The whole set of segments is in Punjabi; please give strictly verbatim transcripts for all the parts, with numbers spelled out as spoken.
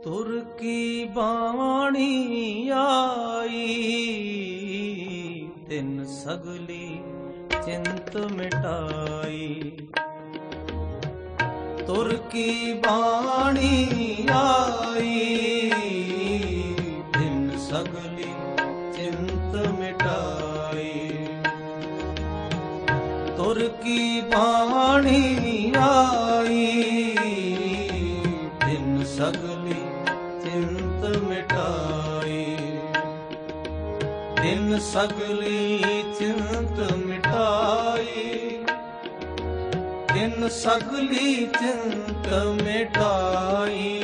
ਤੁਰ ਕੀ ਬਾਣੀ ਆਈ, ਤਿਨ ਸਗਲੀ ਚਿੰਤ ਮਿਟਾਈ। ਤੁਰ ਕੀ ਬਾਣੀ ਆਈ, ਤਿਨ ਸਗਲੀ ਚਿੰਤ ਮਿਟਾਈ। ਤੁਰ ਕੀ ਬਾਣੀ ਆਈ, ਤਿਨ ਸਗਲੀ ਚਿੰਤ ਮਿਟਾਈ। ਤਿਨ ਸਗਲੀ ਚਿੰਤ ਮਿਟਾਈ, ਤਿਨ ਸਗਲੀ ਚਿੰਤ ਮਿਟਾਈ।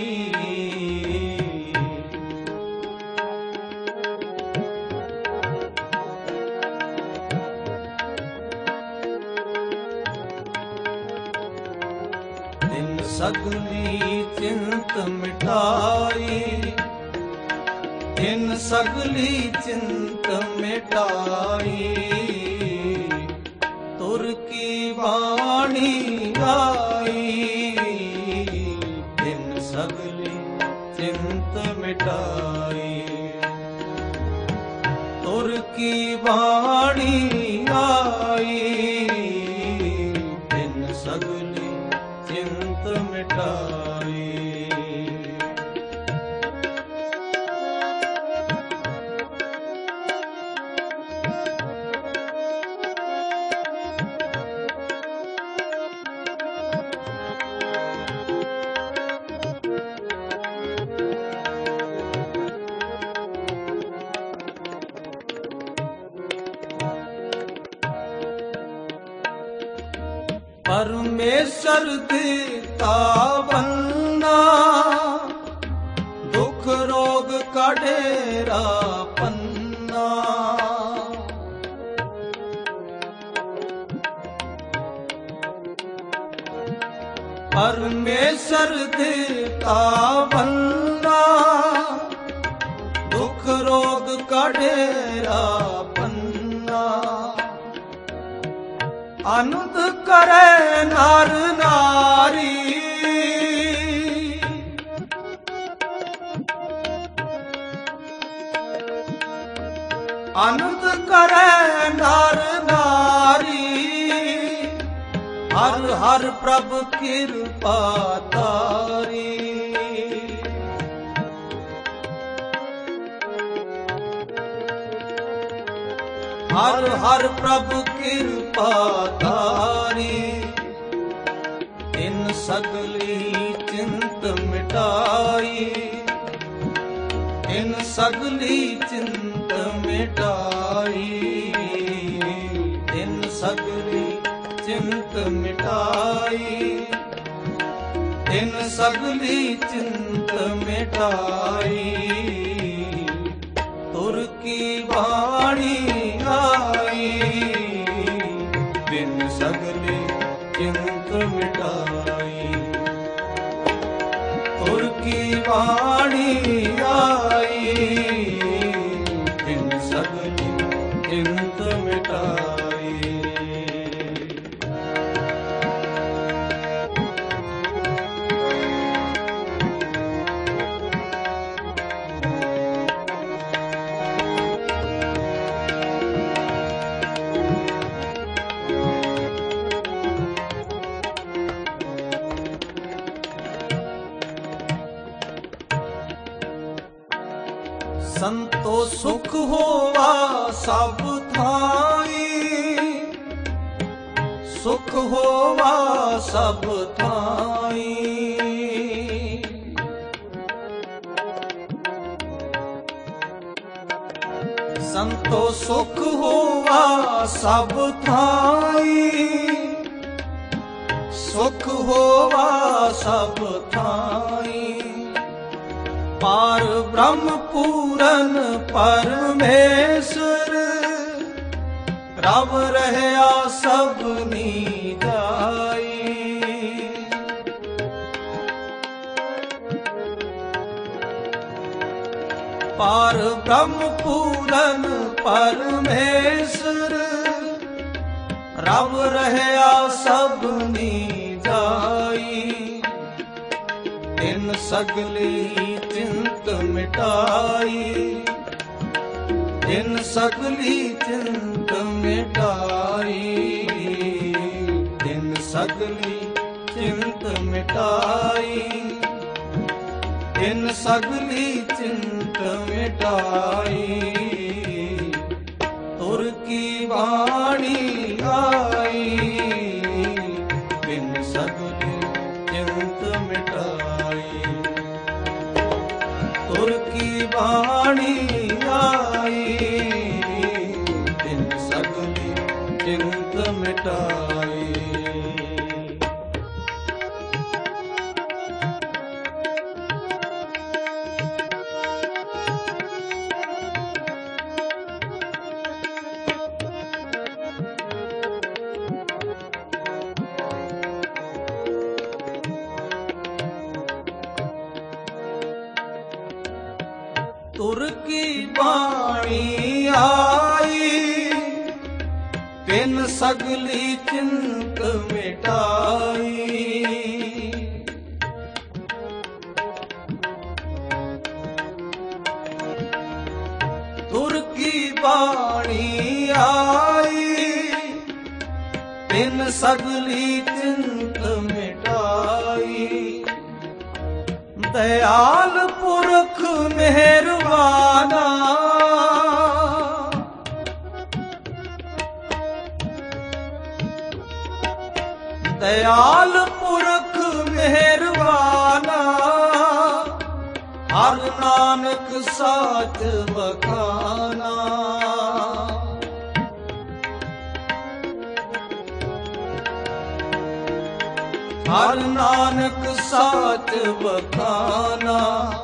ਤਿਨ ਸਗਲੀ ਚਿੰਤ ਮਿਟਾਈ, ਤਿਨ ਸਗਲੀ ਚਿੰਤ ਮਿਟਾਈ। ਤੁਰ ਕੀ ਬਾਣੀ ਆਈ, ਤਿਨ ਸਗਲੀ ਚਿੰਤ ਮਿਟਾਈ। ਤੁਰ ਕੀ ਬਾਣੀ ਆਈ, ਤਿਨ ਸਗਲੀ ਚਿੰਤ ਮਿਟਾਈ। ਪਰਮੇਸ਼ਰ ਦਿੱਤਾ ਬੰਨਾ, ਦੁਖ ਰੋਗ ਕਢੇਰਾ ਪੰਨਾ। ਪਰਮੇਸ਼ਰ ਦਿੱਤਾ ਬੰਨਾ, ਦੁਖ ਰੋਗ ਕਢੇਰਾ ਪੰਨਾ। ਆਨੰਦ ਕਰੇ ਨਰ ਨਾਰੀ, ਆਨੰਦ ਕਰੇ ਨਰ ਨਾਰੀ। ਹਰ ਹਰ ਪ੍ਰਭ ਕਿਰਪਾ ਤਾਰੀ। ਹਰ ਹਰ ਪ੍ਰਭ ਕਿਰਪਾ ਤਾਰੀ। ਤਿਨ ਸਗਲੀ ਚਿੰਤ ਮਿਟਾਈ, ਤਿਨ ਸਗਲੀ ਚਿੰਤ ਮਿਟਾਈ। ਤਿਨ ਸਗਲੀ ਚਿੰਤ ਮਿਟਾਈ, ਤਿਨ ਸਗਲੀ ਚਿੰਤ ਮਿਟਾਈ। ਤੁਰ ਕੀ ਬਾਣੀ ਆਈ, ਤਿਨ ਸਗਲੀ ਚਿੰਤ ਮਿਟਾਈ। ਤੁਰ ਕੀ ਬਾਣੀ ਆਈ, ਤਿਨ ਸਗਲੀ ਚਿੰਤ ਮਿਟਾਈ। ਸੰਤੋ ਸੁਖ ਹੋਵਾ ਸਭ ਥਾਈ, ਸੁਖ ਹੋਵਾ ਸਭ ਥਾਈ। ਸੰਤੋ ਸੁਖ ਹੋਵਾ ਸਭ ਥਾਈ, ਸੁਖ ਹੋਵਾ ਸਭ ਥਾਈ। ਪਾਰ ਬ੍ਰਹਮ ਪੂਰਨ ਪਰਮੇਸ਼ਰ, ਰਬ ਰਹਿਆ ਸਭਨੀ ਜਾਈ। ਪਾਰ ਬ੍ਰਹਮ ਪੂਰਨ ਪਰਮੇਸ਼ਰ, ਰਬ ਰਹਿਆ ਸਭਨੀ ਜਾਈ। ਤਿਨ ਸਗਲੀ ਚਿੰਤ ਮਿਟਾਈ, ਤਿਨ ਸਗਲੀ ਚਿੰਤ ਮਿਟਾਈ, ਤਿਨ ਸਗਲੀ ਚਿੰਤ ਮਿਟਾਈ, ਤਿਨ ਸਗਲੀ ਚਿੰਤ ਮਿਟਾਈ। ਤੁਰ ਕੀ ਬਾਣੀ ਆਈ, ਤਿਨ ਸਗਲੀ ਚਿੰਤ ਮਿਟਾਈ। ਤੁਰ ਕੀ ਬਾਣੀ ਆਈ, ਤਿਨ ਸਗਲੀ ਚਿੰਤ ਮਿਟਾਈ। ਤੁਰ ਕੀ ਬਾਣੀ ਆਈ, ਤਿਨ ਸਗਲੀ ਚਿੰਤ ਮਿਟਾਈ। ਤੁਰ ਕੀ ਬਾਣੀ ਆਈ, ਤਿਨ ਸਗਲੀ ਚਿੰਤ ਮਿਟਾਈ। ਦਇਆਲ ਪੁਰਖ ਮਿਹਰਬਾਨਾ, ਦਇਆਲ ਪੁਰਖ ਮਿਹਰਬਾਨਾ, ਹਰ ਨਾਨਕ ਸਾਚ ਬਖਾਨਾ। ਹਰ ਨਾਨਕ ਸਾਚ ਬਖਾਨਾ,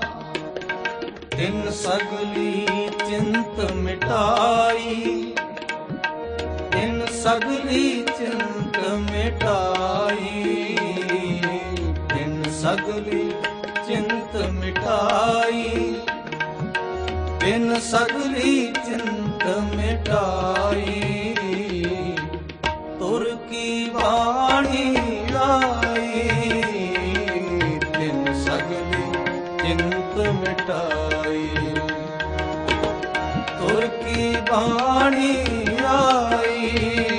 ਤਿਨ ਸਗਲੀ ਚਿੰਤ ਮਿਟਾਈ, ਤਿਨ ਸਗਲੀ ਚਿੰਤ ਮਿਟਾਈ, ਤਿਨ ਸਗਲੀ ਚਿੰਤ ਮਿਟਾਈ, ਤਿਨ ਸਗਲੀ ਚਿੰਤ ਮਿਟਾਈ। ਤੁਰ ਕੀ ਬਾਣੀ ਆਈ, ਤਿਨ ਸਗਲੀ ਚਿੰਤ ਮਿਟਾਈ। ਤੁਰ ਕੀ ਬਾਣੀ ਆਈ,